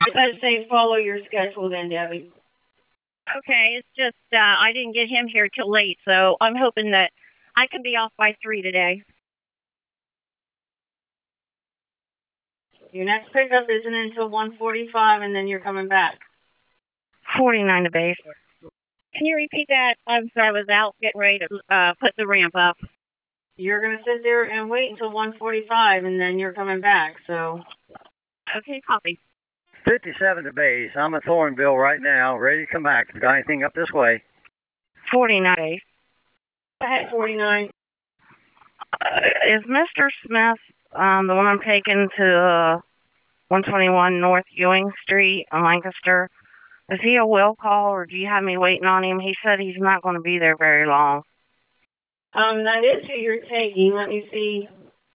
I'd say follow your schedule then, Debbie. Okay, it's just I didn't get him here till late, so I'm hoping that I can be off by 3 today. Your next pickup isn't until 1:45, and then you're coming back. 49 to base. Can you repeat that? I'm sorry, I was out getting ready to put the ramp up. You're gonna sit there and wait until 1:45, and then you're coming back. So. Okay, copy. 57 to base. I'm at Thornville right now, ready to come back. Got anything up this way? 49 base. Go ahead, 49. Is Mr. Smith the one I'm taking to 121 North Ewing Street in Lancaster? Is he a will call, or do you have me waiting on him? He said he's not going to be there very long. That is who you're taking. Let me see